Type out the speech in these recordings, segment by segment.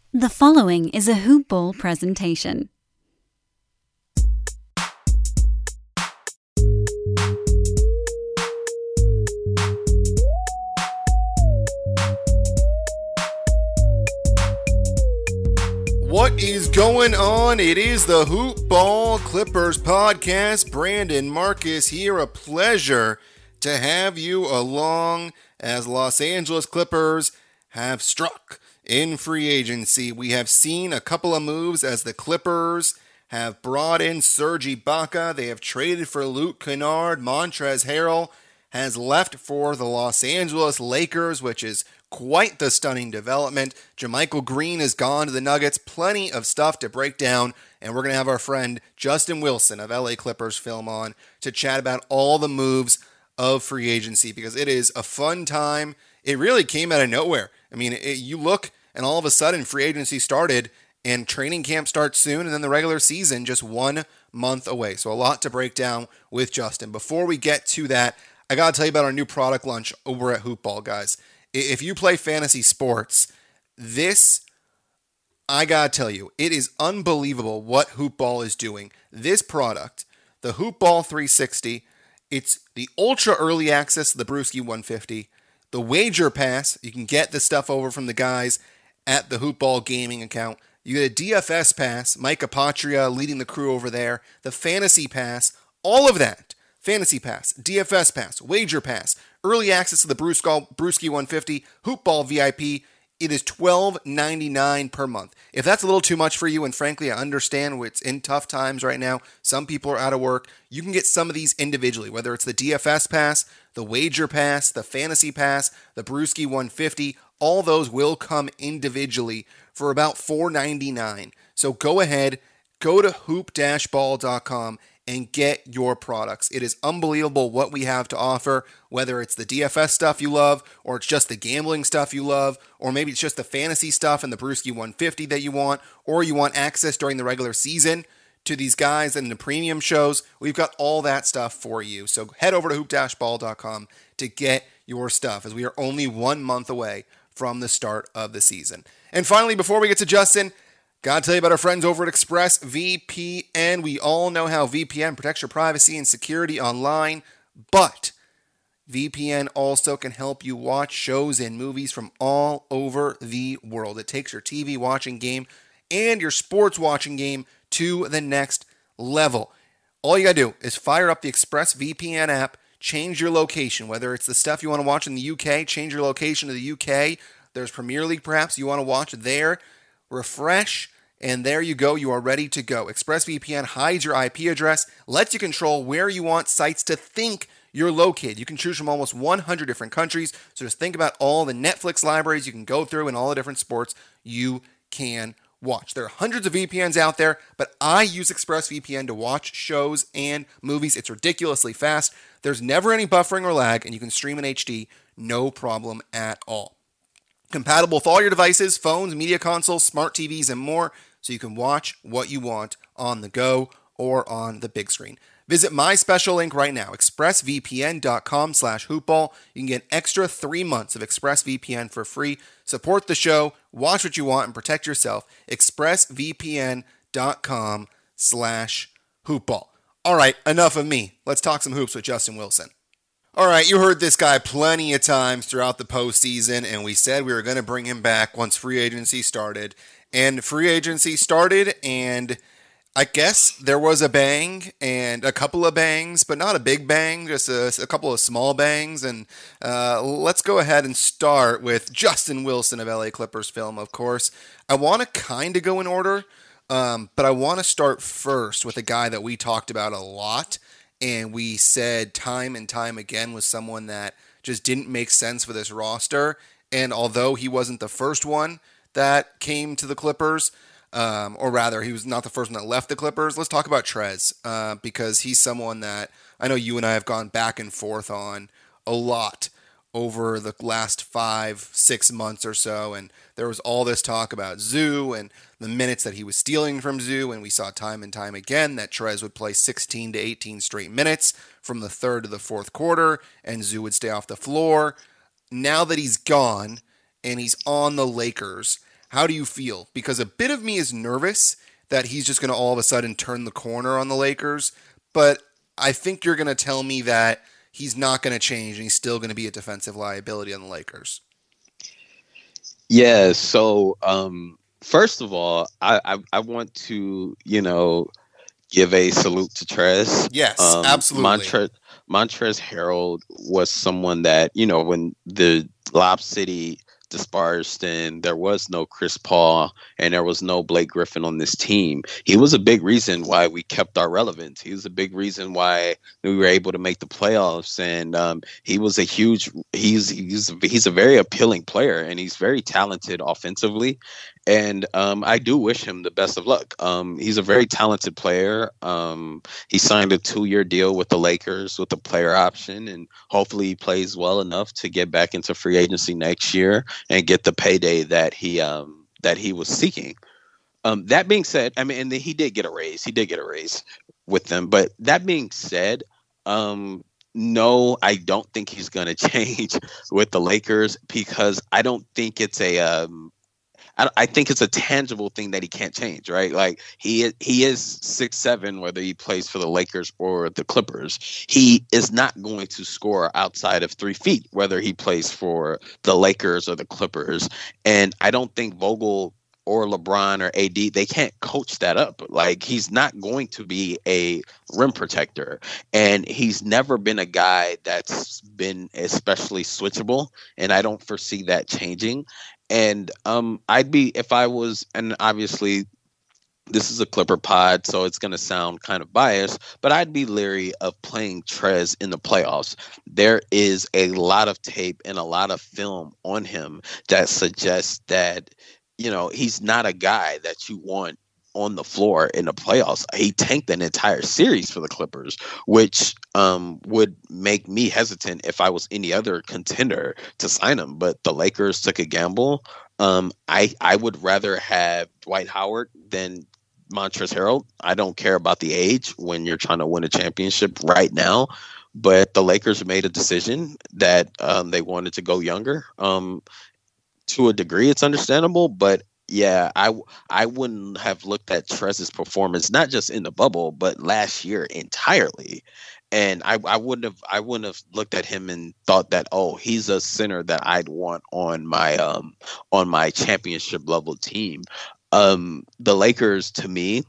The following is a Hoop Ball presentation. What is going on? It is the Hoop Ball Clippers podcast. Brandon Marcus here. A pleasure to have you along as Los Angeles Clippers have struck in free agency. We have seen a couple of moves as the Clippers have brought in Serge Ibaka. They have traded for Luke Kennard. Montrezl Harrell has left for the Los Angeles Lakers, which is quite the stunning development. JaMychal Green has gone to the Nuggets. Plenty of stuff to break down, and we're going to have our friend Justin Wilson of LA Clippers Film on to chat about all the moves of free agency, because it is a fun time. It really came out of nowhere. I mean, you look, and all of a sudden free agency started, and training camp starts soon, and then the regular season just 1 month away. So a lot to break down with Justin. Before we get to that, I got to tell you about our new product launch over at Hoop Ball, guys. If you play fantasy sports, this, I got to tell you, it is unbelievable what Hoop Ball is doing. This product, the Hoop Ball 360, it's the ultra early access to the Brewski 150. The Wager Pass, you can get the stuff over from the guys at the Hoop Ball Gaming account. You get a DFS Pass, Mike Apotria leading the crew over there. The Fantasy Pass, all of that. Fantasy Pass, DFS Pass, Wager Pass, early access to the Brewski 150, Hoop Ball VIP. It is $12.99 per month. If that's a little too much for you, and frankly, I understand it's in tough times right now, some people are out of work, you can get some of these individually, whether it's the DFS Pass, the Wager Pass, the Fantasy Pass, the Brewski 150, all those will come individually for about $4.99. So go ahead, go to hoop-ball.com and get your products. It is unbelievable what we have to offer, whether it's the DFS stuff you love, or it's just the gambling stuff you love, or maybe it's just the fantasy stuff and the Brewski 150 that you want, or you want access during the regular season to these guys and the premium shows. We've got all that stuff for you. So head over to hoop-ball.com to get your stuff, as we are only 1 month away from the start of the season. And finally, before we get to Justin, gotta tell you about our friends over at ExpressVPN. We all know how VPN protects your privacy and security online, but VPN also can help you watch shows and movies from all over the world. It takes your TV watching game and your sports watching game to the next level. All you gotta do is fire up the ExpressVPN app, change your location, whether it's the stuff you want to watch in the UK, change your location to the UK. There's Premier League perhaps you want to watch there. Refresh, and there you go. You are ready to go. ExpressVPN hides your IP address, lets you control where you want sites to think you're located. You can choose from almost 100 different countries, so just think about all the Netflix libraries you can go through and all the different sports you can watch. There are hundreds of VPNs out there, but I use ExpressVPN to watch shows and movies. It's ridiculously fast. There's never any buffering or lag, and you can stream in HD, no problem at all. Compatible with all your devices, phones, media consoles, smart TVs, and more, so you can watch what you want on the go or on the big screen. Visit my special link right now, expressvpn.com/hoopball. You can get an extra 3 months of ExpressVPN for free. Support the show, watch what you want, and protect yourself. expressvpn.com/hoopball. All right, enough of me. Let's talk some hoops with Justin Wilson. All right, you heard this guy plenty of times throughout the postseason, and we said we were going to bring him back once free agency started. And free agency started, and I guess there was a bang and a couple of bangs, but not a big bang, just a couple of small bangs. And let's go ahead and start with Justin Wilson of LA Clippers Film, of course. I want to kind of go in order, but I want to start first with a guy that we talked about a lot, and we said time and time again was someone that just didn't make sense for this roster. And although he wasn't the first one that came to the Clippers, or rather, he was not the first one that left the Clippers, let's talk about Trez, because he's someone that I know you and I have gone back and forth on a lot over the last 5-6 months or so, and there was all this talk about Zoo and the minutes that he was stealing from Zoo, and we saw time and time again that Trez would play 16 to 18 straight minutes from the third to the fourth quarter, and Zoo would stay off the floor. Now that he's gone and he's on the Lakers, How do you feel? Because a bit of me is nervous that he's just going to all of a sudden turn the corner on the Lakers, but I think you're going to tell me that he's not going to change and he's still going to be a defensive liability on the Lakers. Yeah. So, first of all, I want to, give a salute to Trez. Yes, absolutely. Montrezl Harrell was someone that, when the Lob City dispersed and there was no Chris Paul and there was no Blake Griffin on this team, he was a big reason why we kept our relevance. He was a big reason why we were able to make the playoffs. And he was a huge, he's a very appealing player, and he's very talented offensively. And I do wish him the best of luck. He's a very talented player. He signed a 2-year deal with the Lakers with a player option, and hopefully he plays well enough to get back into free agency next year and get the payday that he was seeking. That being said, I mean, and he did get a raise. He did get a raise with them. But that being said, no, I don't think he's going to change with the Lakers, because I don't think it's I think it's a tangible thing that he can't change, right? Like he is 6'7", whether he plays for the Lakers or the Clippers. He is not going to score outside of 3 feet, whether he plays for the Lakers or the Clippers. And I don't think Vogel or LeBron or AD, they can't coach that up. Like, he's not going to be a rim protector, and he's never been a guy that's been especially switchable, and I don't foresee that changing. And I'd be, if I was, and obviously this is a Clipper pod, so it's going to sound kind of biased, but I'd be leery of playing Trez in the playoffs. There is a lot of tape and a lot of film on him that suggests that, he's not a guy that you want on the floor in the playoffs. He tanked an entire series for the Clippers, which would make me hesitant if I was any other contender to sign him. But the Lakers took a gamble. I would rather have Dwight Howard than Montrezl Harrell. I don't care about the age when you're trying to win a championship right now. But the Lakers made a decision that they wanted to go younger. To a degree, it's understandable, but yeah, I wouldn't have looked at Trez's performance, not just in the bubble, but last year entirely. And I wouldn't have looked at him and thought that, oh, he's a center that I'd want on my championship level team. The Lakers, to me,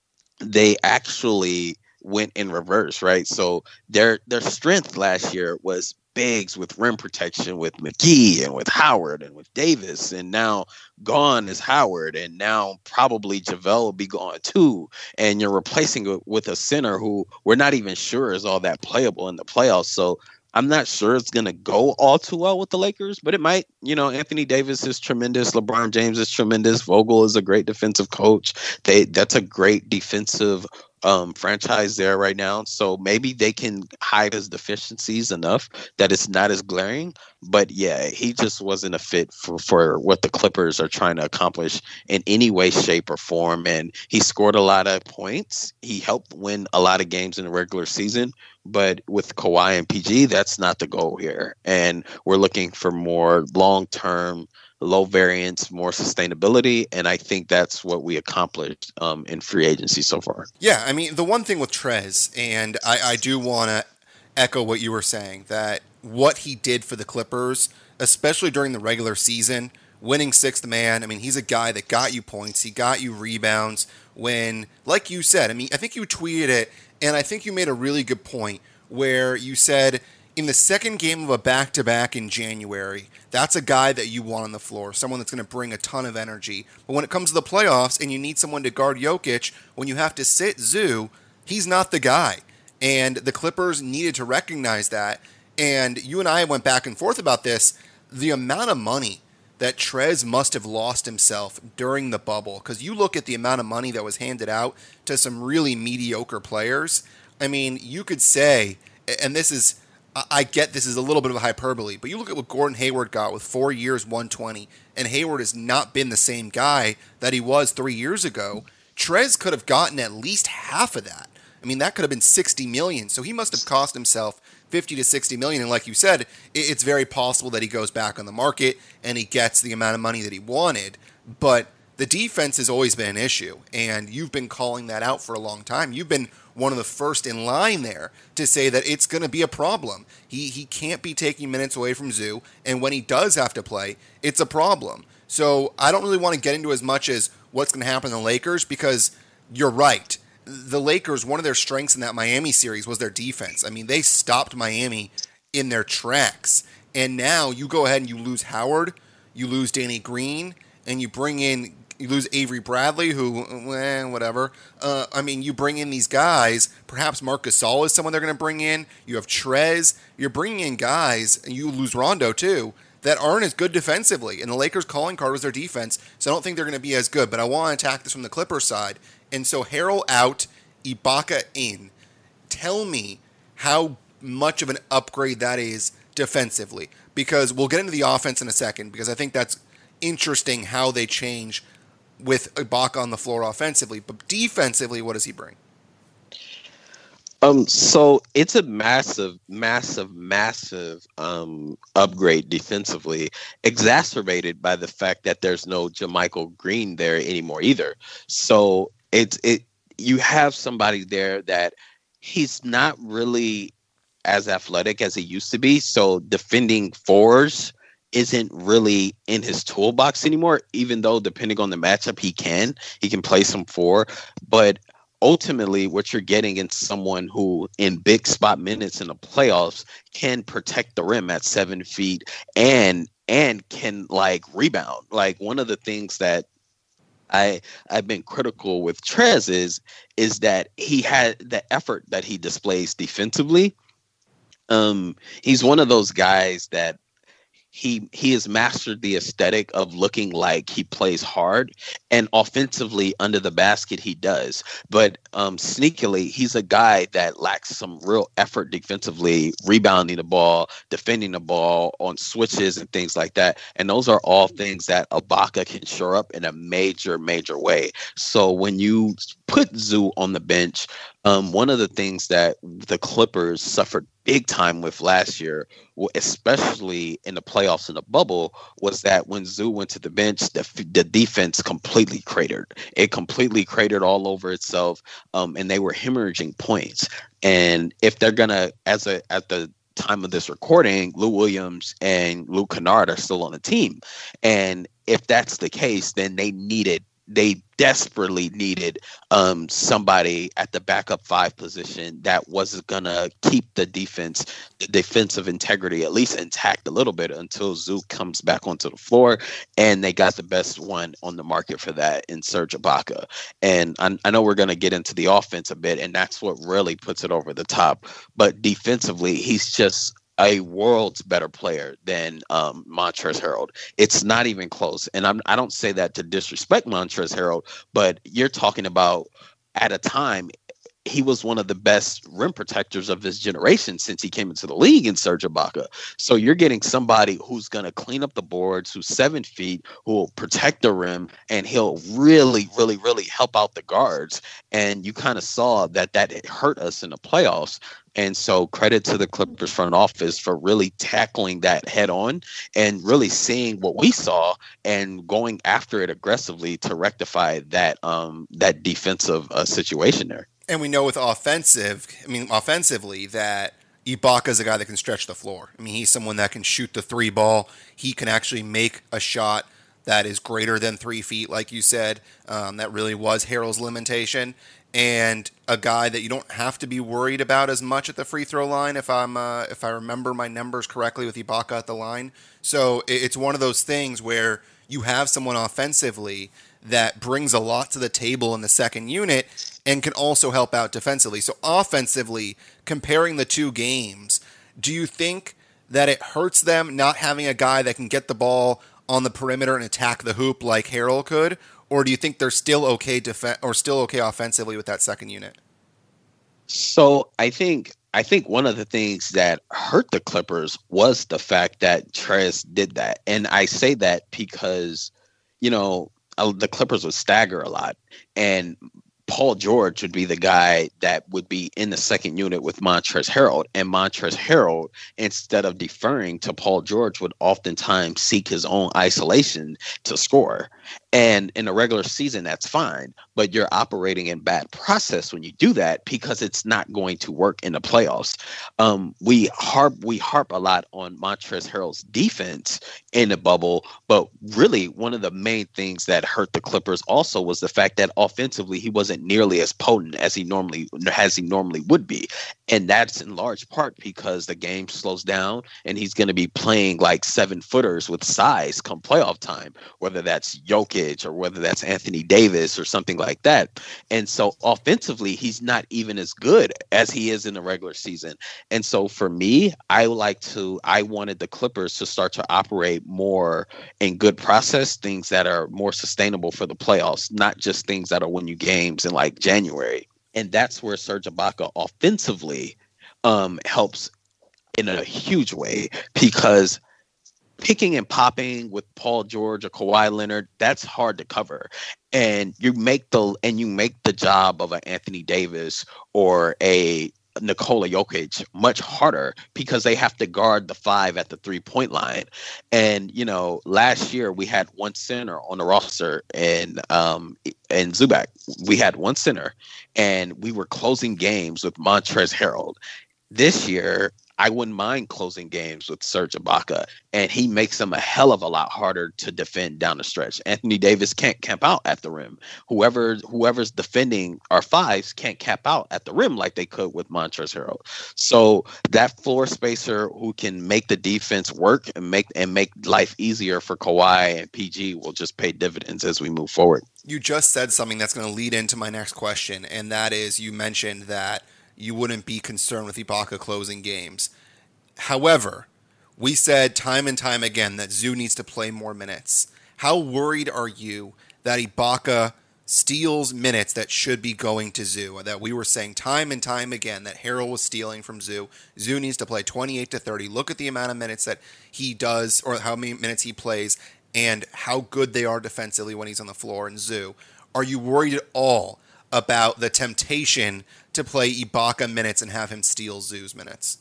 they actually went in reverse, right? So their strength last year was bigs with rim protection with McGee and with Howard and with Davis, and now gone is Howard, and now probably JaVale will be gone too, and you're replacing it with a center who we're not even sure is all that playable in the playoffs. So I'm not sure it's going to go all too well with the Lakers, but it might. Anthony Davis is tremendous. LeBron James is tremendous. Vogel is a great defensive coach. That's a great defensive franchise there right now. So maybe they can hide his deficiencies enough that it's not as glaring. But yeah, he just wasn't a fit for what the Clippers are trying to accomplish in any way, shape, or form. And he scored a lot of points. He helped win a lot of games in the regular season. But with Kawhi and PG, that's not the goal here. And we're looking for more long-term, low variance, more sustainability. And I think that's what we accomplished in free agency so far. Yeah, I mean, the one thing with Trez, and I do want to echo what you were saying, that what he did for the Clippers, especially during the regular season, winning sixth man, I mean, he's a guy that got you points. He got you rebounds when, like you said, I mean, I think you tweeted it, and I think you made a really good point where you said in the second game of a back-to-back in January, that's a guy that you want on the floor, someone that's going to bring a ton of energy. But when it comes to the playoffs and you need someone to guard Jokic, when you have to sit Zoo, he's not the guy. And the Clippers needed to recognize that. And you and I went back and forth about this. The amount of money that Trez must have lost himself during the bubble, because you look at the amount of money that was handed out to some really mediocre players. I mean, you could say, and this is, I get this is a little bit of a hyperbole, but you look at what Gordon Hayward got with 4 years, 120, and Hayward has not been the same guy that he was 3 years ago. Trez could have gotten at least half of that. I mean, that could have been $60 million. So he must have cost himself 50 to 60 million. And like you said, it's very possible that he goes back on the market and he gets the amount of money that he wanted. But the defense has always been an issue, and you've been calling that out for a long time. You've been one of the first in line there to say that it's going to be a problem. He can't be taking minutes away from Zoo, and when he does have to play, it's a problem. So I don't really want to get into as much as what's going to happen in the Lakers, because you're right. The Lakers, one of their strengths in that Miami series was their defense. I mean, they stopped Miami in their tracks. And now you go ahead and you lose Howard, you lose Danny Green, and you lose Avery Bradley, who, whatever. You bring in these guys. Perhaps Marc Gasol is someone they're going to bring in. You have Trez. You're bringing in guys, and you lose Rondo too, that aren't as good defensively. And the Lakers' calling card was their defense, so I don't think they're going to be as good. But I want to attack this from the Clippers side. And so Harrell out, Ibaka in. Tell me how much of an upgrade that is defensively. Because we'll get into the offense in a second, because I think that's interesting how they change with Ibaka on the floor offensively. But defensively, what does he bring? So it's a massive upgrade defensively, exacerbated by the fact that there's no JaMychal Green there anymore either. So you have somebody there that he's not really as athletic as he used to be. So defending fours isn't really in his toolbox anymore, even though depending on the matchup, he can play some four. But ultimately, what you're getting is someone who, in big spot minutes in the playoffs, can protect the rim at 7 feet and can rebound. Like, one of the things that I've been critical with Trez is that he had the effort that he displays defensively. He's one of those guys that he has mastered the aesthetic of looking like he plays hard, and offensively under the basket he does. But sneakily, he's a guy that lacks some real effort defensively, rebounding the ball, defending the ball on switches and things like that. And those are all things that Ibaka can shore up in a major, major way. So when you put Zoo on the bench, one of the things that the Clippers suffered big time with last year, especially in the playoffs in the bubble, was that when Zoo went to the bench, the defense completely cratered. It completely cratered all over itself, and they were hemorrhaging points. And if they're gonna, at the time of this recording, Lou Williams and Luke Kennard are still on the team, and if that's the case, then they desperately needed somebody at the backup five position that wasn't going to keep the defensive integrity at least intact a little bit until Zook comes back onto the floor. And they got the best one on the market for that in Serge Ibaka. And I know we're going to get into the offense a bit, and that's what really puts it over the top. But defensively, he's just a world's better player than Montrezl Harrell. It's not even close. And I don't say that to disrespect Montrezl Harrell, but you're talking about, at a time, he was one of the best rim protectors of his generation since he came into the league in Serge Ibaka. So you're getting somebody who's going to clean up the boards, who's 7 feet, who will protect the rim, and he'll really, really, really help out the guards. And you kind of saw that it hurt us in the playoffs. And so credit to the Clippers front office for really tackling that head on and really seeing what we saw and going after it aggressively to rectify that defensive situation there. And we know with offensively, that Ibaka is a guy that can stretch the floor. I mean, he's someone that can shoot the three ball. He can actually make a shot that is greater than 3 feet, like you said. That really was Harrell's limitation. And a guy that you don't have to be worried about as much at the free throw line, if I remember my numbers correctly, with Ibaka at the line. So it's one of those things where you have someone offensively that brings a lot to the table in the second unit and can also help out defensively. So offensively, comparing the two games, do you think that it hurts them not having a guy that can get the ball on the perimeter and attack the hoop like Harrell could? Or do you think they're still okay offensively with that second unit? So I think one of the things that hurt the Clippers was the fact that Trez did that. And I say that because, the Clippers would stagger a lot. And Paul George would be the guy that would be in the second unit with Montrezl Harrell. And Montrezl Harrell, instead of deferring to Paul George, would oftentimes seek his own isolation to score. And in a regular season, that's fine. But you're operating in bad process when you do that because it's not going to work in the playoffs. We harp a lot on Montrezl Harrell's defense in the bubble, but really one of the main things that hurt the Clippers also was the fact that offensively he wasn't nearly as potent as he normally would be. And that's in large part because the game slows down and he's going to be playing like 7-footers with size come playoff time, whether that's Jokic or whether that's Anthony Davis or something like that. And so offensively, he's not even as good as he is in the regular season. And so for me, I wanted the Clippers to start to operate more in good process, things that are more sustainable for the playoffs, not just things that'll win you games in like January. And that's where Serge Ibaka offensively helps in a huge way, because picking and popping with Paul George or Kawhi Leonard, that's hard to cover. And you make the job of an Anthony Davis or a Nikola Jokic much harder because they have to guard the 5 at the 3-point line. And, last year we had one center on the roster and Zubac. We had one center and we were closing games with Montrezl Harrell. This year, I wouldn't mind closing games with Serge Ibaka, and he makes them a hell of a lot harder to defend down the stretch. Anthony Davis can't camp out at the rim. Whoever's defending our 5s can't cap out at the rim like they could with Montrezl Harrell. So that floor spacer who can make the defense work and make life easier for Kawhi and PG will just pay dividends as we move forward. You just said something that's going to lead into my next question, and that is you mentioned that you wouldn't be concerned with Ibaka closing games. However, we said time and time again that Zoo needs to play more minutes. How worried are you that Ibaka steals minutes that should be going to Zoo? That we were saying time and time again that Harrell was stealing from Zoo. Zoo needs to play 28 to 30. Look at the amount of minutes that he does, or how many minutes he plays, and how good they are defensively when he's on the floor in Zoo. Are you worried at all about the temptation to play Ibaka minutes and have him steal Zoo's minutes?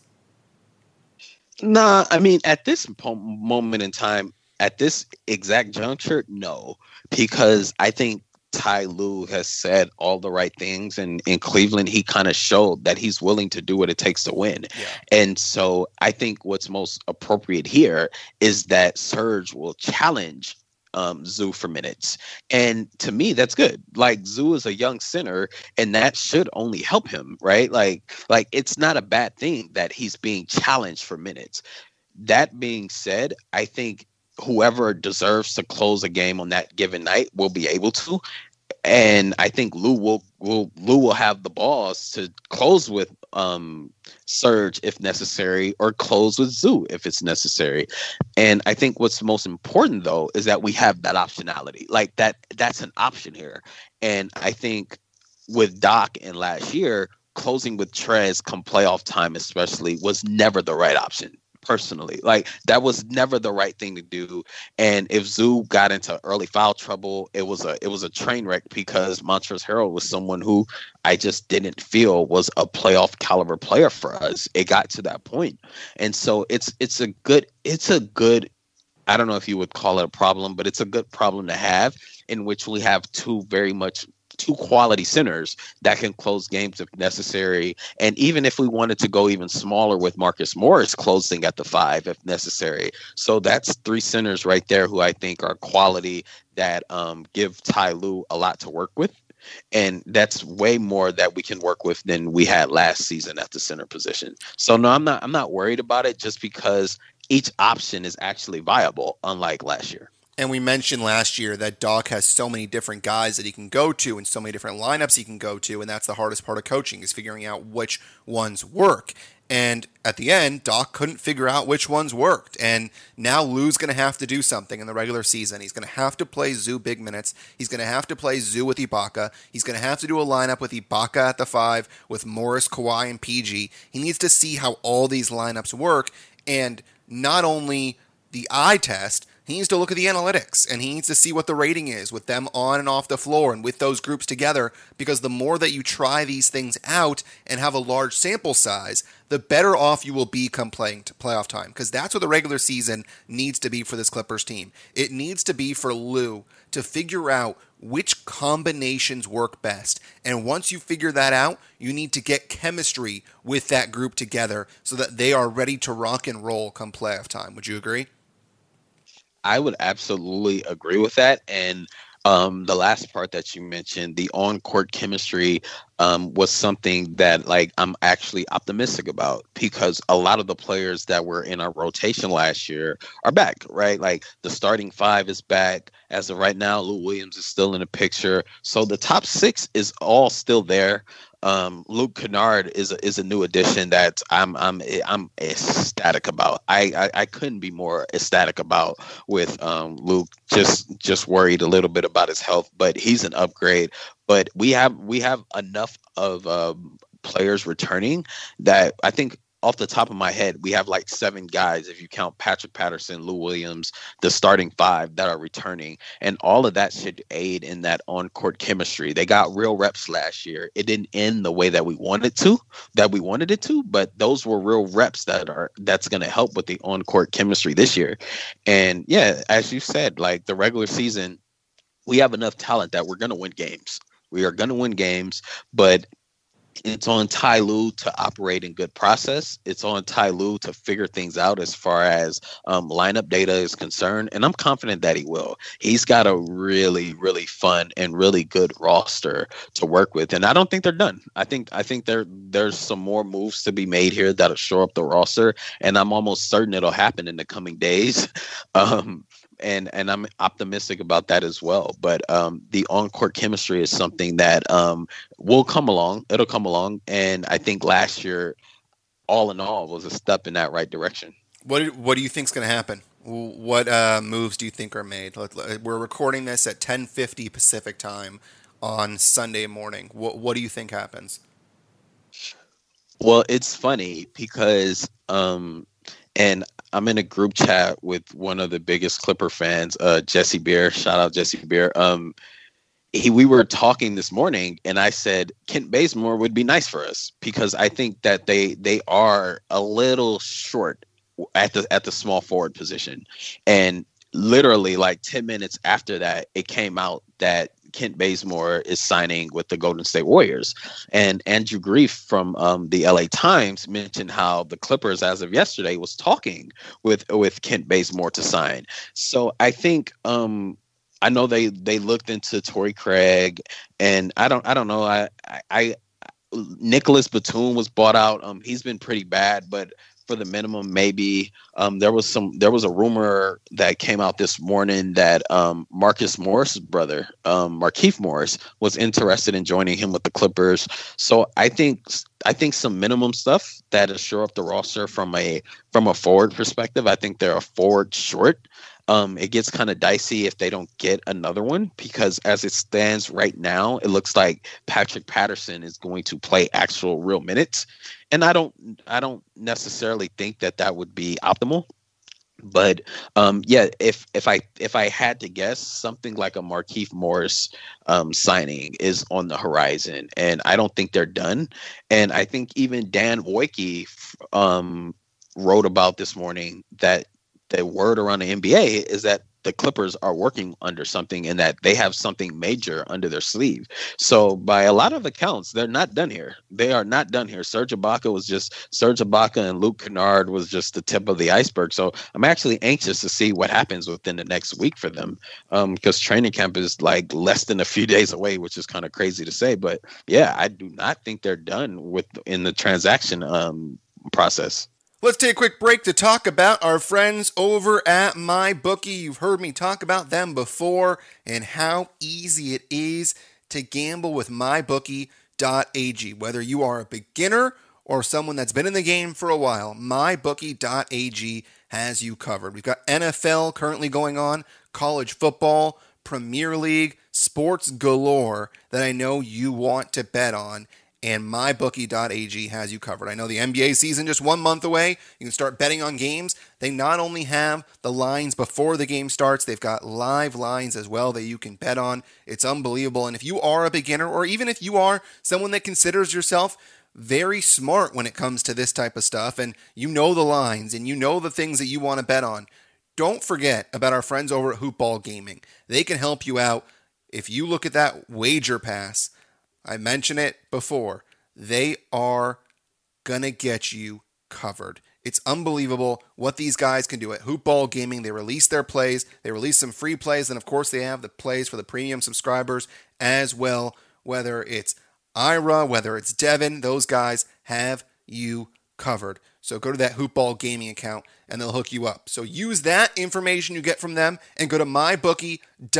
Nah, I mean, at this moment in time, at this exact juncture, no, because I think Ty Lue has said all the right things, and in Cleveland, he kind of showed that he's willing to do what it takes to win. Yeah. And so I think what's most appropriate here is that Serge will challenge Zoo for minutes. And to me, that's good. Like, Zoo is a young center, and that should only help him, right? Like it's not a bad thing that he's being challenged for minutes. That being said, I think whoever deserves to close a game on that given night will be able to. And I think Lou will have the balls to close with Serge if necessary, or close with Zoo if it's necessary. And I think what's most important, though, is that we have that optionality. Like that's an option here. And I think with Doc and last year, closing with Trez come playoff time especially was never the right option. Personally, like, that was never the right thing to do. And if Zoo got into early foul trouble, it was a train wreck, because Montrezl Harrell was someone who I just didn't feel was a playoff caliber player for us. It got to that point. And so it's a good, I don't know if you would call it a problem, but it's a good problem to have, in which we have two quality centers that can close games if necessary. And even if we wanted to go even smaller with Marcus Morris closing at the 5 if necessary. So that's 3 centers right there who I think are quality, that give Ty Lue a lot to work with. And that's way more that we can work with than we had last season at the center position. So no, I'm not worried about it, just because each option is actually viable, unlike last year. And we mentioned last year that Doc has so many different guys that he can go to and so many different lineups he can go to, and that's the hardest part of coaching, is figuring out which ones work. And at the end, Doc couldn't figure out which ones worked. And now Lou's going to have to do something in the regular season. He's going to have to play Zoo big minutes. He's going to have to play Zoo with Ibaka. He's going to have to do a lineup with Ibaka at the 5, with Morris, Kawhi, and PG. He needs to see how all these lineups work, and not only the eye test, He needs to look at the analytics, and he needs to see what the rating is with them on and off the floor and with those groups together, because the more that you try these things out and have a large sample size, the better off you will be come playoff time, because that's what the regular season needs to be for this Clippers team. It needs to be for Lou to figure out which combinations work best. And once you figure that out, you need to get chemistry with that group together so that they are ready to rock and roll come playoff time. Would you agree? I would absolutely agree with that. And the last part that you mentioned, the on-court chemistry, was something that like I'm actually optimistic about, because a lot of the players that were in our rotation last year are back, right? Like the starting five is back. As of right now, Lou Williams is still in the picture. So the top six is all still there. Luke Kennard is a new addition that I'm ecstatic about. I couldn't be more ecstatic about with Luke. Just worried a little bit about his health, but he's an upgrade. But we have enough of players returning that I think off the top of my head, we have like 7 guys, if you count Patrick Patterson, Lou Williams, the starting 5 that are returning. And all of that should aid in that on-court chemistry. They got real reps last year. It didn't end the way that we wanted it to, but those were real reps that's going to help with the on-court chemistry this year. And yeah, as you said, like the regular season, we have enough talent that we're going to win games. We are going to win games, but it's on Ty Lue to operate in good process. It's on Ty Lue to figure things out as far as lineup data is concerned. And I'm confident that he will. He's got a really, really fun and really good roster to work with. And I don't think they're done. I think there's some more moves to be made here that'll shore up the roster. And I'm almost certain it'll happen in the coming days. And I'm optimistic about that as well. But the on-court chemistry is something that will come along. It'll come along. And I think last year, all in all, was a step in that right direction. What do you think is going to happen? What moves do you think are made? We're recording this at 10:50 Pacific time on Sunday morning. What do you think happens? Well, it's funny because and I'm in a group chat with one of the biggest Clipper fans, Jesse Beer. Shout out Jesse Beer. We were talking this morning, and I said Kent Bazemore would be nice for us because I think that they are a little short at the small forward position. And literally, like 10 minutes after that, it came out that Kent Bazemore is signing with the Golden State Warriors. And Andrew Grief from the LA Times mentioned how the Clippers, as of yesterday, was talking with Kent Bazemore to sign. So I think I know they looked into Torrey Craig, and I don't know. I Nicholas Batum was bought out. He's been pretty bad, but for the minimum, maybe. There was a rumor that came out this morning that Marcus Morris' brother, Markieff Morris, was interested in joining him with the Clippers. So I think some minimum stuff that is shore up the roster from a forward perspective. I think they're a forward short. It gets kind of dicey if they don't get another one, because as it stands right now, it looks like Patrick Patterson is going to play actual real minutes. And I don't necessarily think that would be optimal. But yeah, if I had to guess, something like a Markieff Morris signing is on the horizon, and I don't think they're done. And I think even Dan Wojcicki wrote about this morning that the word around the NBA is that the Clippers are working under something and that they have something major under their sleeve. So by a lot of accounts, they're not done here. They are not done here. Serge Ibaka and Luke Kennard was just the tip of the iceberg. So I'm actually anxious to see what happens within the next week for them, because training camp is like less than a few days away, which is kind of crazy to say. But yeah, I do not think they're done in the transaction process. Let's take a quick break to talk about our friends over at MyBookie. You've heard me talk about them before and how easy it is to gamble with MyBookie.ag. Whether you are a beginner or someone that's been in the game for a while, MyBookie.ag has you covered. We've got NFL currently going on, college football, Premier League, sports galore that I know you want to bet on. and mybookie.ag has you covered. I know the NBA season just 1 month away. You can start betting on games. They not only have the lines before the game starts, they've got live lines as well that you can bet on. It's unbelievable. And if you are a beginner, or even if you are someone that considers yourself very smart when it comes to this type of stuff, and you know the lines and you know the things that you want to bet on, don't forget about our friends over at Hoopball Gaming. They can help you out. If you look at that wager pass, I mentioned it before, they are going to get you covered. It's unbelievable what these guys can do at Hoopball Gaming. They release their plays. They release some free plays. And, of course, they have the plays for the premium subscribers as well. Whether it's Ira, whether it's Devin, those guys have you covered. So go to that Hoopball Gaming account, and they'll hook you up. So use that information you get from them and go to mybookie.ag.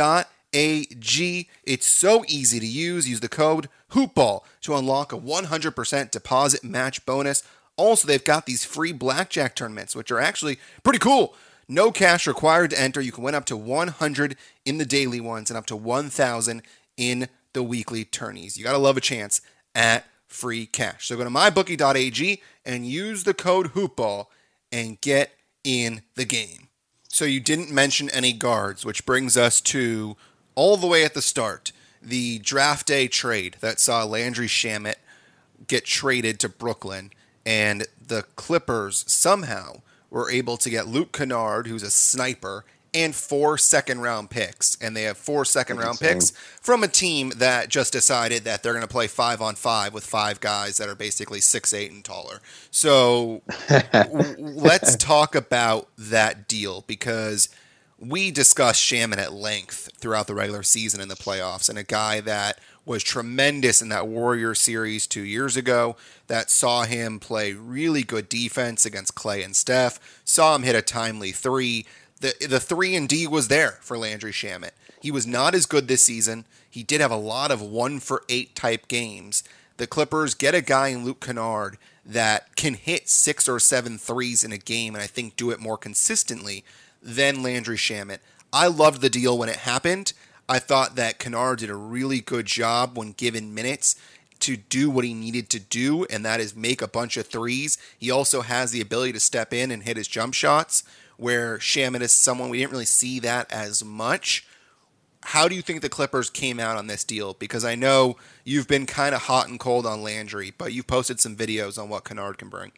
It's so easy to use. Use the code HOOPBALL to unlock a 100% deposit match bonus. Also, they've got these free blackjack tournaments, which are actually pretty cool. No cash required to enter. You can win up to 100 in the daily ones and up to 1,000 in the weekly tourneys. You got to love a chance at free cash. So go to mybookie.ag and use the code HOOPBALL and get in the game. So you didn't mention any guards, which brings us to all the way at the start, the draft day trade that saw Landry Shamet get traded to Brooklyn, and the Clippers somehow were able to get Luke Kennard, who's a sniper, and 4 second-round picks. And they have 4 second-round picks from a team that just decided that they're going to play 5-on-5 with 5 guys that are basically 6'8" and taller. So let's talk about that deal, because we discussed Shamet at length throughout the regular season and the playoffs, and a guy that was tremendous in that Warriors series 2 years ago, that saw him play really good defense against Clay and Steph, saw him hit a timely three. The 3-and-D was there for Landry Shamet. He was not as good this season. He did have a lot of 1-for-8 type games. The Clippers get a guy in Luke Kennard that can hit 6 or 7 threes in a game, and I think do it more consistently than Landry Shamet. I loved the deal when it happened. I thought that Kennard did a really good job when given minutes to do what he needed to do, and that is make a bunch of threes. He also has the ability to step in and hit his jump shots, where Shamet is someone we didn't really see that as much. How do you think the Clippers came out on this deal? Because I know you've been kind of hot and cold on Landry, but you've posted some videos on what Kennard can bring.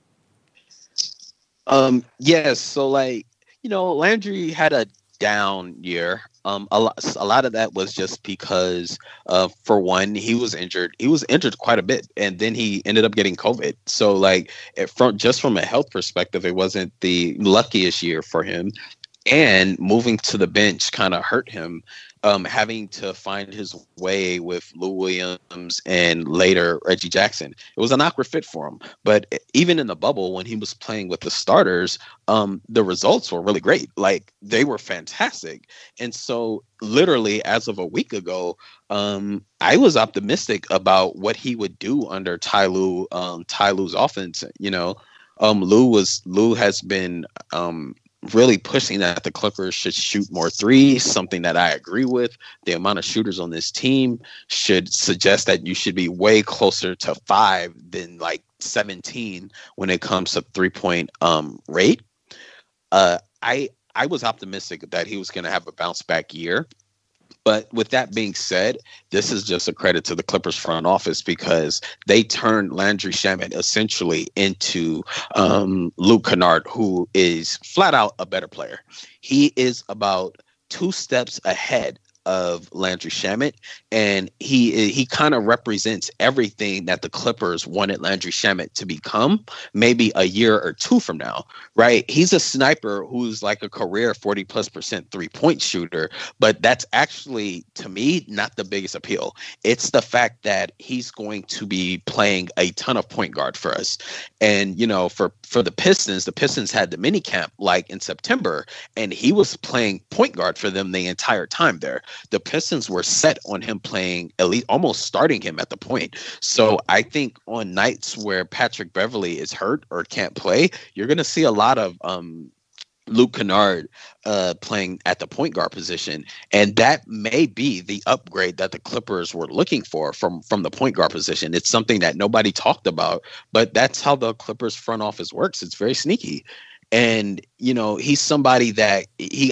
Yes. So, Landry had a down year. A lot of that was just because, for one, he was injured. He was injured quite a bit, and then he ended up getting COVID. So, from a health perspective, it wasn't the luckiest year for him. And moving to the bench kind of hurt him, having to find his way with Lou Williams and later Reggie Jackson. It was an awkward fit for him. But even in the bubble, when he was playing with the starters, the results were really great. They were fantastic. And so literally as of a week ago, I was optimistic about what he would do under Ty Lue's offense. Lou has been really pushing that the Clippers should shoot more threes, something that I agree with. The amount of shooters on this team should suggest that you should be way closer to 5 than 17 when it comes to 3-point rate. I was optimistic that he was going to have a bounce back year. But with that being said, this is just a credit to the Clippers front office, because they turned Landry Shamet essentially into Luke Kennard, who is flat out a better player. He is about 2 steps ahead of Landry Shamet, and he kind of represents everything that the Clippers wanted Landry Shamet to become maybe a year or 2 from now, right? He's a sniper who's like a career 40+% 3-point shooter, but that's actually, to me, not the biggest appeal. It's the fact that he's going to be playing a ton of point guard for us. And, for the Pistons had the mini camp in September, and he was playing point guard for them the entire time there. The Pistons were set on him playing, at least almost starting him at the point. So I think on nights where Patrick Beverley is hurt or can't play, you're going to see a lot of Luke Kennard playing at the point guard position, and that may be the upgrade that the Clippers were looking for from the point guard position. It's something that nobody talked about, but that's how the Clippers front office works. It's very sneaky. And, you know, he's somebody that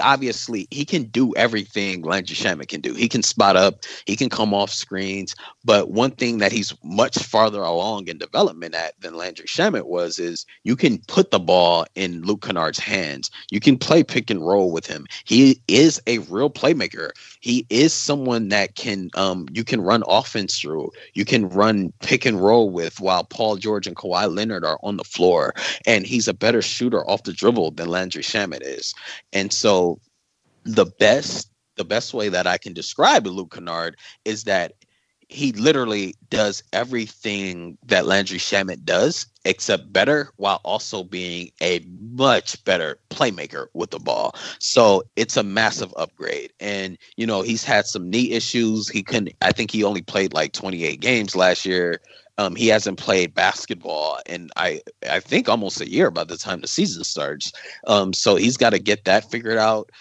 he can do everything Landry Shamet can do. He can spot up, he can come off screens. But one thing that he's much farther along in development at than Landry Shamet was is you can put the ball in Luke Kennard's hands. You can play pick and roll with him. He is a real playmaker. He is someone that can you can run offense through. You can run pick and roll with while Paul George and Kawhi Leonard are on the floor. And he's a better shooter off the dribble than Landry Shamet is. And so the best way that I can describe Luke Kennard is that he literally does everything that Landry Shamet does, except better, while also being a much better playmaker with the ball. So it's a massive upgrade. And, you know, he's had some knee issues. I think he only played like 28 games last year. He hasn't played basketball in I think almost a year by the time the season starts. So he's got to get that figured out.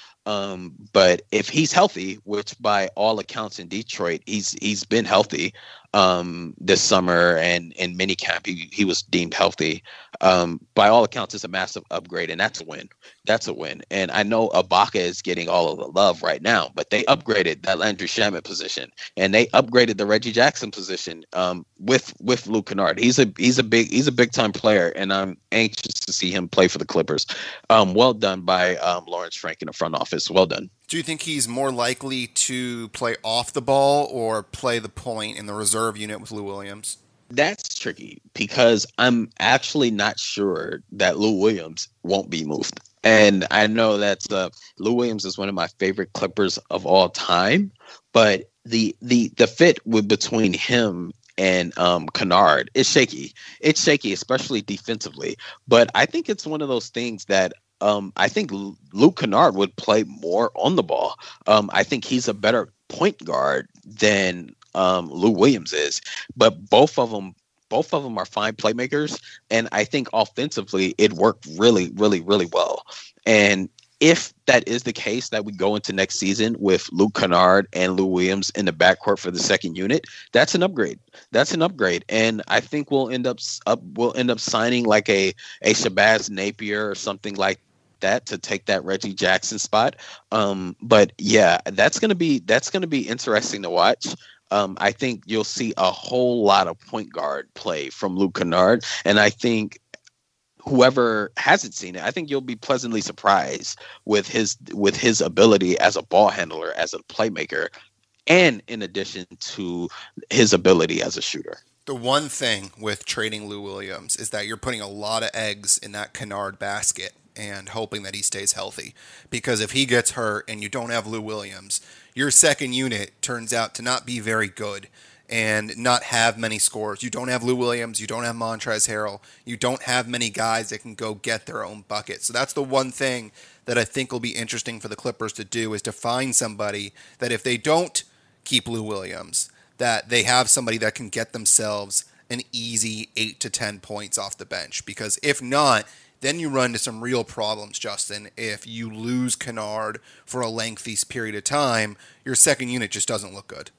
But if he's healthy, which by all accounts in Detroit, he's been healthy this summer, and in minicamp he was deemed healthy. By all accounts, it's a massive upgrade, and that's a win. That's a win. And I know Ibaka is getting all of the love right now, but they upgraded that Landry Shamet position, and they upgraded the Reggie Jackson position with Luke Kennard. He's a big time player, and I'm anxious to see him play for the Clippers. Well done by Lawrence Frank in the front office. Well done. Do you think he's more likely to play off the ball or play the point in the reserve unit with Lou Williams? That's tricky because I'm actually not sure that Lou Williams won't be moved. And I know that's Lou Williams is one of my favorite Clippers of all time, but the fit between him and Kennard is shaky. It's shaky, especially defensively. But I think it's one of those things that I think Luke Kennard would play more on the ball. I think he's a better point guard than Lou Williams is, but both of them are fine playmakers, and I think offensively it worked really, really, really well. And if that is the case, that we go into next season with Luke Kennard and Lou Williams in the backcourt for the second unit, that's an upgrade. That's an upgrade, and I think we'll end up signing like a Shabazz Napier or something like that to take that Reggie Jackson spot. But yeah, that's gonna be interesting to watch. I think you'll see a whole lot of point guard play from Luke Kennard, and I think whoever hasn't seen it, I think you'll be pleasantly surprised with his ability as a ball handler, as a playmaker, and in addition to his ability as a shooter. The one thing with trading Lou Williams is that you're putting a lot of eggs in that Kennard basket and hoping that he stays healthy. Because if he gets hurt and you don't have Lou Williams, your second unit turns out to not be very good and not have many scores. You don't have Lou Williams, you don't have Montrezl Harrell, you don't have many guys that can go get their own bucket. So that's the one thing that I think will be interesting for the Clippers to do, is to find somebody that if they don't keep Lou Williams, that they have somebody that can get themselves an easy 8 to 10 points off the bench. Because if not, then you run into some real problems, Justin. If you lose Kennard for a lengthy period of time, your second unit just doesn't look good.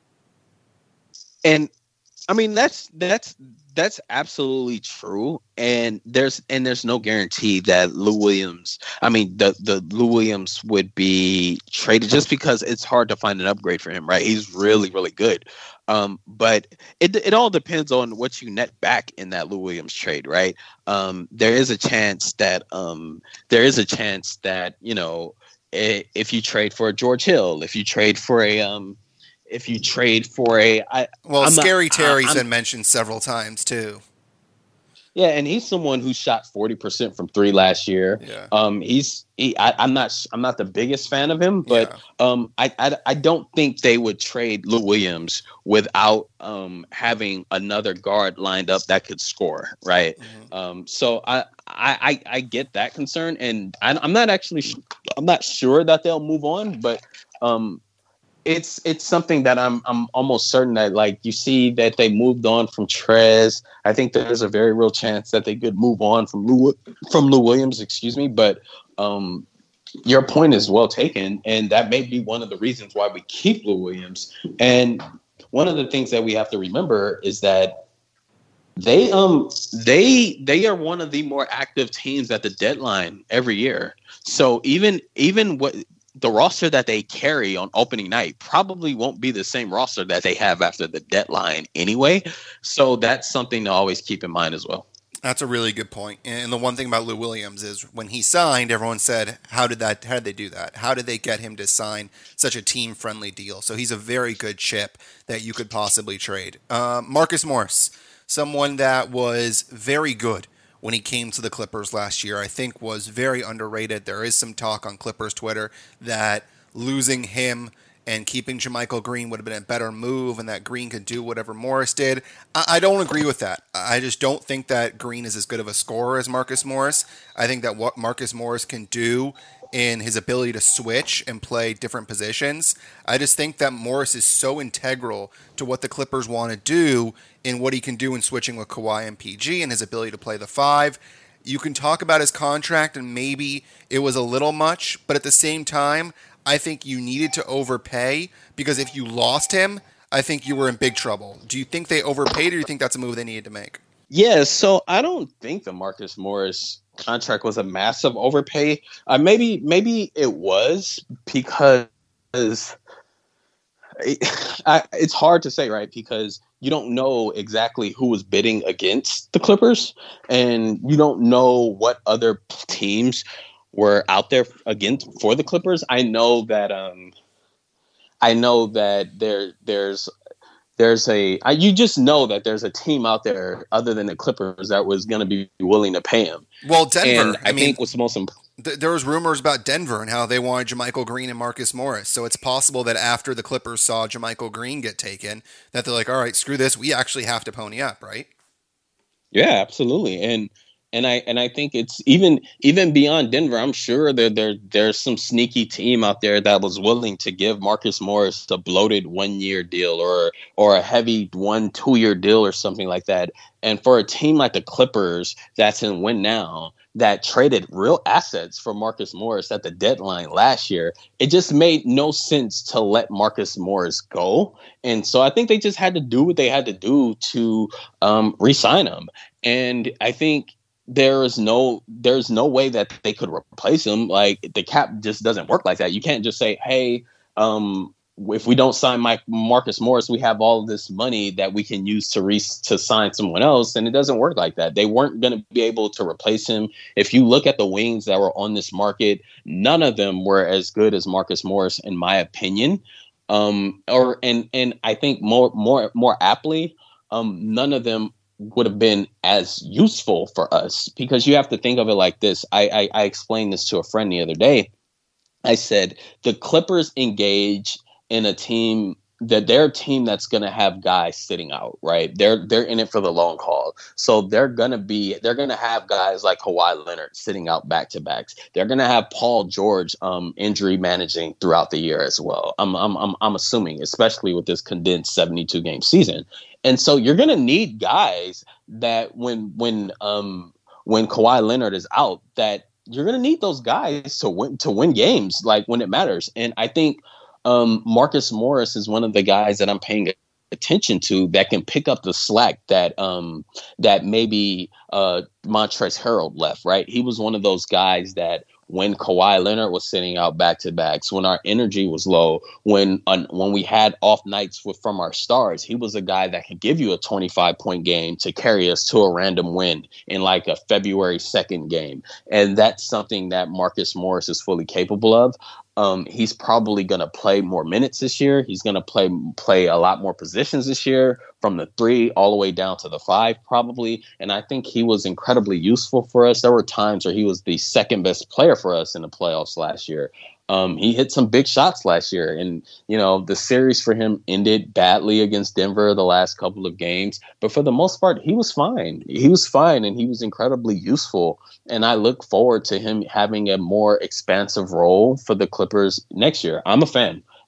And I mean, that's absolutely true. And there's no guarantee that Lou Williams, the Lou Williams would be traded, just because it's hard to find an upgrade for him, right? He's really, really good. But it all depends on what you net back in that Lou Williams trade, right? There is a chance that you know, if you trade for a George Hill, if you trade for Scary Terry's been mentioned several times too. Yeah, and he's someone who shot 40% from three last year. Yeah. I'm not the biggest fan of him, but I don't think they would trade Lou Williams without having another guard lined up that could score, right? Mm-hmm. So I get that concern, and I'm not sure that they'll move on, but it's something that I'm almost certain that, like, you see that they moved on from Trez. I think there's a very real chance that they could move on from Lou Williams, but Your point is well taken, and that may be one of the reasons why we keep Lou Williams. And one of the things that we have to remember is that they are one of the more active teams at the deadline every year. So even what the roster that they carry on opening night probably won't be the same roster that they have after the deadline anyway. So that's something to always keep in mind as well. That's a really good point. And the one thing about Lou Williams is when he signed, everyone said, how did they do that? How did they get him to sign such a team-friendly deal? So he's a very good chip that you could possibly trade. Marcus Morris, someone that was very good when he came to the Clippers last year, I think was very underrated. There is some talk on Clippers Twitter that losing him and keeping JaMychal Green would have been a better move and that Green could do whatever Morris did. I don't agree with that. I just don't think that Green is as good of a scorer as Marcus Morris. I think that what Marcus Morris can do in his ability to switch and play different positions, I just think that Morris is so integral to what the Clippers want to do in what he can do in switching with Kawhi and PG and his ability to play the five. You can talk about his contract and maybe it was a little much, but at the same time, I think you needed to overpay because if you lost him, I think you were in big trouble. Do you think they overpaid or do you think that's a move they needed to make? Yeah, so I don't think the Marcus Morris contract was a massive overpay. Maybe it was because it's hard to say, right? Because you don't know exactly who was bidding against the Clippers and you don't know what other teams were out there against for the Clippers. I know that you just know that there's a team out there other than the Clippers that was going to be willing to pay him. Well, Denver, and I think what's the most important. There was rumors about Denver and how they wanted JaMychal Green and Marcus Morris. So it's possible that after the Clippers saw JaMychal Green get taken, that they're like, all right, screw this. We actually have to pony up, right? Yeah, absolutely. And I think it's even beyond Denver. I'm sure there's some sneaky team out there that was willing to give Marcus Morris a bloated 1-year deal or a heavy 1-2-year deal or something like that. And for a team like the Clippers that's in win now that traded real assets for Marcus Morris at the deadline last year, it just made no sense to let Marcus Morris go. And so I think they just had to do what they had to do to re-sign him. And I think there's no way that they could replace him. Like the cap just doesn't work like that. You can't just say, hey, if we don't sign Marcus Morris, we have all of this money that we can use to sign someone else. And it doesn't work like that. They weren't going to be able to replace him. If you look at the wings that were on this market, none of them were as good as Marcus Morris, in my opinion. And I think more aptly, none of them would have been as useful for us, because you have to think of it like this. I explained this to a friend the other day. I said the Clippers engage in a team that they're a team that's going to have guys sitting out, right? They're in it for the long haul. So they're going to have guys like Kawhi Leonard sitting out back-to-backs. They're going to have Paul George injury managing throughout the year as well. I'm assuming, especially with this condensed 72-game season. And so you're going to need guys that when Kawhi Leonard is out, that you're going to need those guys to win games, like when it matters. And I think Marcus Morris is one of the guys that I'm paying attention to that can pick up the slack that maybe Montrezl Harrell left, right? He was one of those guys that when Kawhi Leonard was sitting out back-to-backs, when our energy was low, when we had off nights from our stars, he was a guy that could give you a 25-point game to carry us to a random win in like a February 2nd game. And that's something that Marcus Morris is fully capable of. He's probably going to play more minutes this year. He's going to play a lot more positions this year, from the 3 all the way down to the 5 probably. And I think he was incredibly useful for us. There were times where he was the second best player for us in the playoffs last year. He hit some big shots last year, and the series for him ended badly against Denver the last couple of games, but for the most part he was fine, and he was incredibly useful. And I look forward to him having a more expansive role for the Clippers next year. I'm a fan.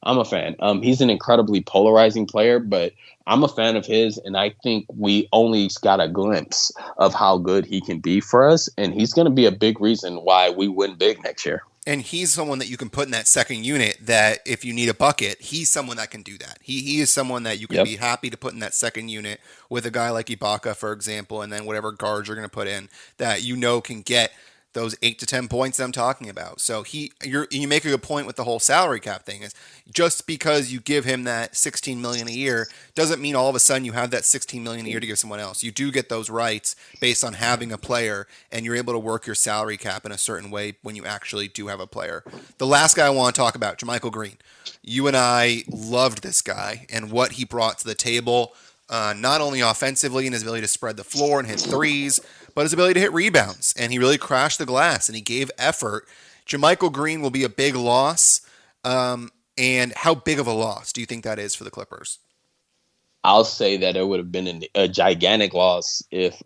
I'm a fan. He's an incredibly polarizing player, but I'm a fan of his, and I think we only got a glimpse of how good he can be for us, and he's going to be a big reason why we win big next year. And he's someone that you can put in that second unit that if you need a bucket, he's someone that can do that. He is someone that you can be happy to put in that second unit with a guy like Ibaka, for example, and then whatever guards you're going to put in that can get those 8 to 10 points that I'm talking about. So you make a good point with the whole salary cap thing. Is just because you give him that $16 million a year doesn't mean all of a sudden you have that $16 million a year to give someone else. You do get those rights based on having a player, and you're able to work your salary cap in a certain way when you actually do have a player. The last guy I want to talk about, JaMychal Green. You and I loved this guy and what he brought to the table, not only offensively and his ability to spread the floor and hit threes, but his ability to hit rebounds. And he really crashed the glass, and he gave effort. JaMychal Green will be a big loss. And how big of a loss do you think that is for the Clippers? I'll say that it would have been a gigantic loss if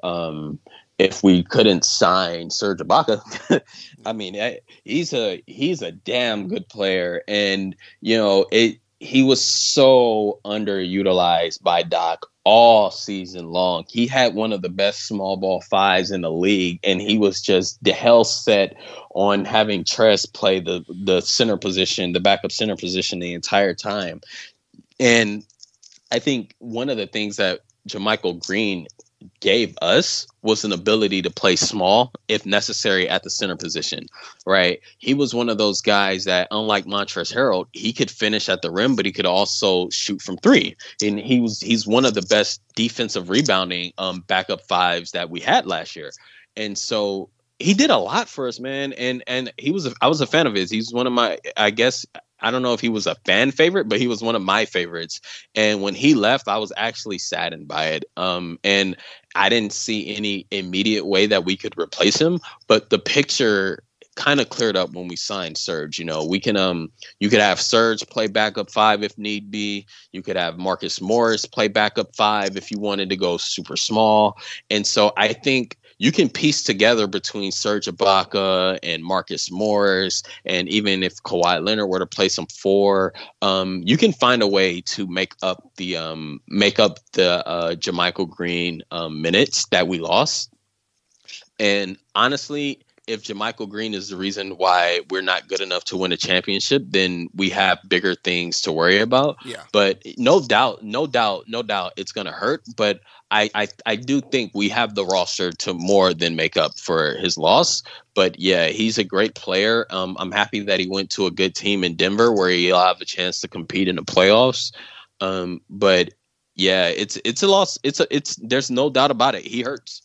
we couldn't sign Serge Ibaka. I mean, he's a damn good player, and he was so underutilized by Doc all season long. He had one of the best small ball fives in the league, and he was just the hell set on having Trez play the center position, the backup center position the entire time. And I think one of the things that JaMychal Green gave us was an ability to play small if necessary at the center position, right? He was one of those guys that, unlike Montrezl Harrell, he could finish at the rim, but he could also shoot from three. And he's one of the best defensive rebounding backup fives that we had last year. And so he did a lot for us, man. And I was a fan of his. He's one of my, I guess, I don't know if he was a fan favorite, but he was one of my favorites. And when he left, I was actually saddened by it. And I didn't see any immediate way that we could replace him. But the picture kind of cleared up when we signed Serge. We can, you could have Serge play backup five if need be. You could have Marcus Morris play backup five if you wanted to go super small. And so I think you can piece together between Serge Ibaka and Marcus Morris, and even if Kawhi Leonard were to play some four, you can find a way to make up the JaMychal Green minutes that we lost. And honestly, if JaMychal Green is the reason why we're not good enough to win a championship, then we have bigger things to worry about. Yeah. But no doubt, it's going to hurt. But I do think we have the roster to more than make up for his loss. But yeah, he's a great player. I'm happy that he went to a good team in Denver where he'll have a chance to compete in the playoffs. But yeah, it's a loss. There's no doubt about it. He hurts.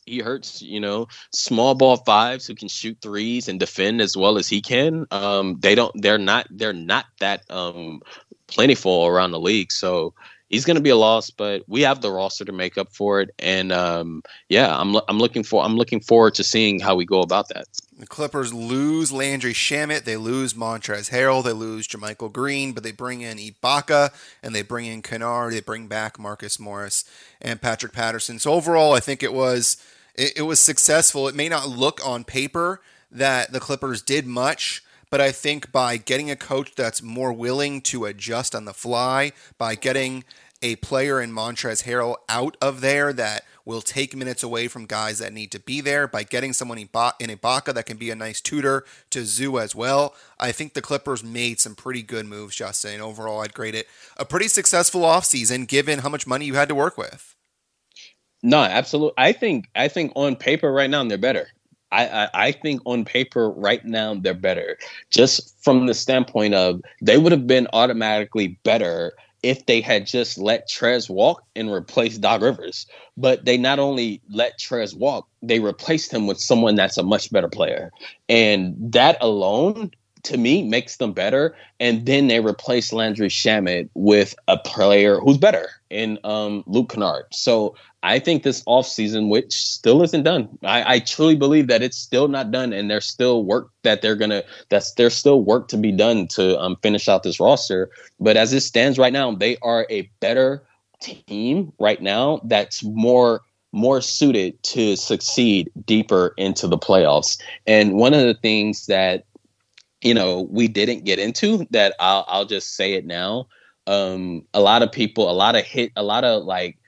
Small ball fives who can shoot threes and defend as well as he can. They're not that plentiful around the league. So he's going to be a loss, but we have the roster to make up for it. And I'm looking forward to seeing how we go about that. The Clippers lose Landry Shamet, they lose Montrezl Harrell, they lose JaMychal Green, but they bring in Ibaka and they bring in Kennard, they bring back Marcus Morris and Patrick Patterson. So overall, I think it was successful. It may not look on paper that the Clippers did much, but I think by getting a coach that's more willing to adjust on the fly, by getting a player in Montrezl Harrell out of there that will take minutes away from guys that need to be there, by getting someone in Ibaka that can be a nice tutor to Zoo as well, I think the Clippers made some pretty good moves, Justin. And overall, I'd grade it a pretty successful offseason given how much money you had to work with. No, absolutely. I think on paper right now they're better. I think on paper right now they're better. Just from the standpoint of they would have been automatically better if they had just let Trez walk and replace Doc Rivers. But they not only let Trez walk, they replaced him with someone that's a much better player. And that alone, to me, makes them better. And then they replaced Landry Shamet with a player who's better in Luke Kennard. So I think this offseason, which still isn't done, I truly believe that it's still not done, and there's still work there's still work to be done to finish out this roster. But as it stands right now, they are a better team right now that's more suited to succeed deeper into the playoffs. And one of the things that we didn't get into that. I'll just say it now. A lot of people, a lot of like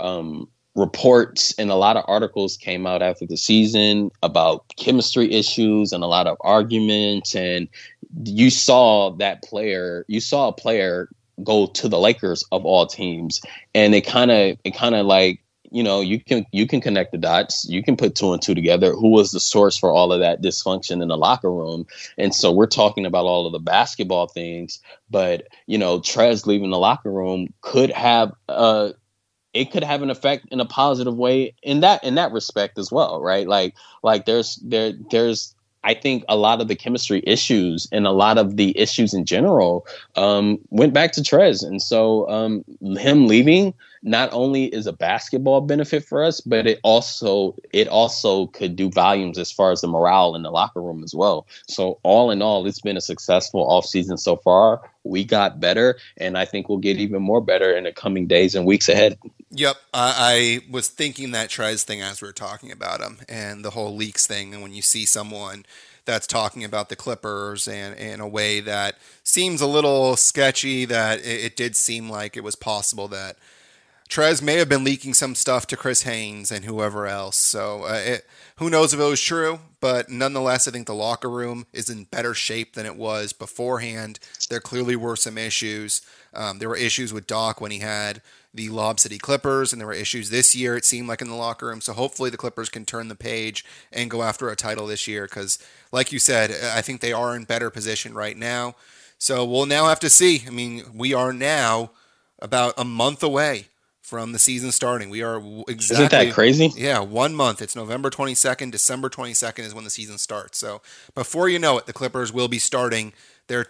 reports and a lot of articles came out after the season about chemistry issues and a lot of arguments. And you saw a player go to the Lakers of all teams. And it kind of like, you can connect the dots. You can put two and two together. Who was the source for all of that dysfunction in the locker room? And so we're talking about all of the basketball things, but Trez leaving the locker room could have an effect in a positive way in that respect as well, right? Like there's I think a lot of the chemistry issues and a lot of the issues in general went back to Trez. And so him leaving not only is a basketball benefit for us, but it also could do volumes as far as the morale in the locker room as well. So all in all, it's been a successful offseason so far. We got better, and I think we'll get even more better in the coming days and weeks ahead. Yep. I was thinking that Trez thing as we were talking about him and the whole leaks thing. And when you see someone that's talking about the Clippers and in a way that seems a little sketchy, that it did seem like it was possible that Trez may have been leaking some stuff to Chris Haynes and whoever else. So who knows if it was true, but nonetheless, I think the locker room is in better shape than it was beforehand. There clearly were some issues. There were issues with Doc when he had the Lob City Clippers, and there were issues this year, it seemed like, in the locker room. So hopefully the Clippers can turn the page and go after a title this year because, like you said, I think they are in better position right now. So we'll now have to see. I mean, we are now about a month away from the season starting. We are exactly... Isn't that crazy? Yeah, 1 month. It's November 22nd. December 22nd is when the season starts. So before you know it, the Clippers will be starting their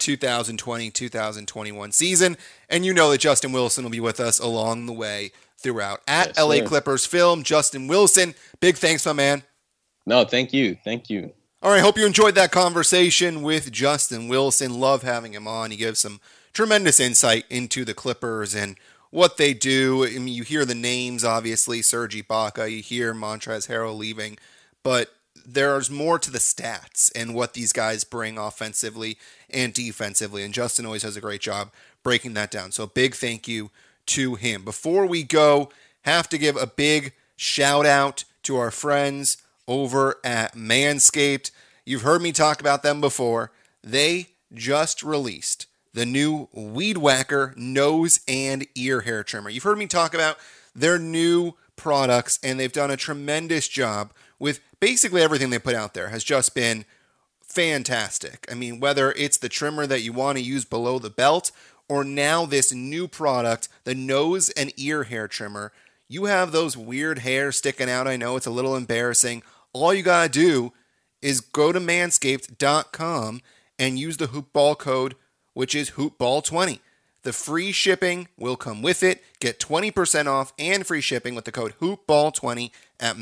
2020-2021 season. And you know that Justin Wilson will be with us along the way throughout. At yes, LA sir. Clippers Film, Justin Wilson. Big thanks, my man. No, thank you. Thank you. All right, hope you enjoyed that conversation with Justin Wilson. Love having him on. He gives some tremendous insight into the Clippers and what they do. I mean, you hear the names, obviously, Serge Ibaka, you hear Montrezl Harrell leaving, but there's more to the stats and what these guys bring offensively and defensively, and Justin always does a great job breaking that down. So big thank you to him. Before we go, have to give a big shout out to our friends over at Manscaped. You've heard me talk about them before. They just released the new Weed Whacker nose and ear hair trimmer. You've heard me talk about their new products, and they've done a tremendous job with basically everything they put out there has just been fantastic. I mean, whether it's the trimmer that you want to use below the belt or now this new product, the nose and ear hair trimmer, you have those weird hairs sticking out. I know it's a little embarrassing. All you got to do is go to manscaped.com and use the Hoopball code, which is Hoopball20. The free shipping will come with it. Get 20% off and free shipping with the code Hoopball20 at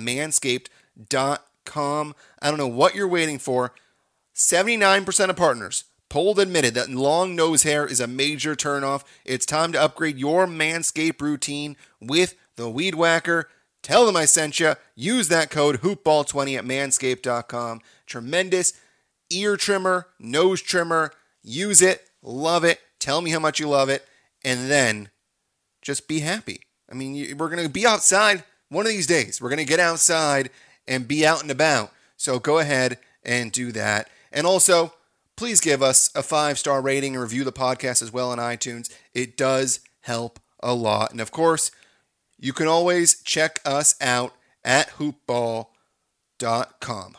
manscaped.com. I don't know what you're waiting for. 79% of partners polled admitted that long nose hair is a major turnoff. It's time to upgrade your Manscaped routine with the Weed Whacker. Tell them I sent you. Use that code Hoopball20 at manscaped.com. Tremendous ear trimmer, nose trimmer. Use it. Love it. Tell me how much you love it. And then just be happy. I mean, we're going to be outside one of these days. We're going to get outside and be out and about. So go ahead and do that. And also, please give us a 5-star rating and review the podcast as well on iTunes. It does help a lot. And of course, you can always check us out at hoopball.com.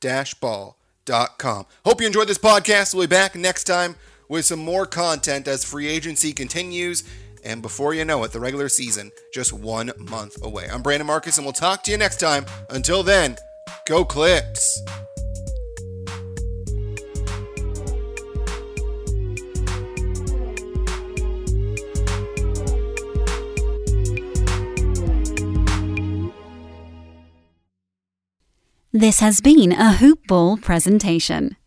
Hoop-ball.com. Hope you enjoyed this podcast. We'll be back next time with some more content as free agency continues. And before you know it, the regular season just 1 month away. I'm Brandon Marcus, and we'll talk to you next time. Until then, go Clips! This has been a Hoop Ball presentation.